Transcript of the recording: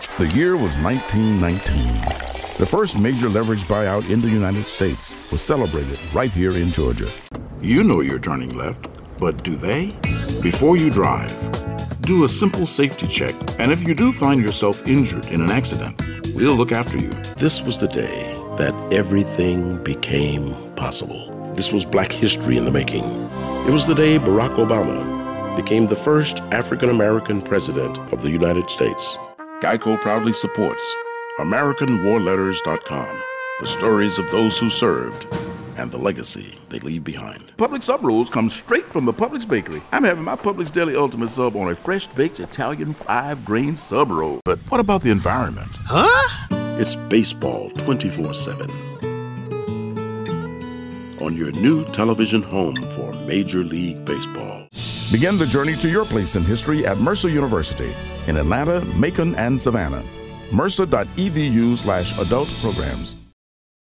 The year was 1919. The first major leverage buyout in the United States was celebrated right here in Georgia. You know you're turning left, but do they? Before you drive, do a simple safety check, and if you do find yourself injured in an accident, we'll look after you. This was the day that everything became possible. This was Black history in the making. It was the day Barack Obama became the first African-American president of the United States. GEICO proudly supports AmericanWarLetters.com, the stories of those who served and the legacy they leave behind. Publix sub rolls come straight from the Publix bakery. I'm having my Publix Deli Ultimate Sub on a fresh-baked Italian 5-grain sub roll. But what about the environment? Huh? It's baseball 24/7. On your new television home for Major League Baseball. Begin the journey to your place in history at Mercer University in Atlanta, Macon, and Savannah. Mercer.edu/adult programs.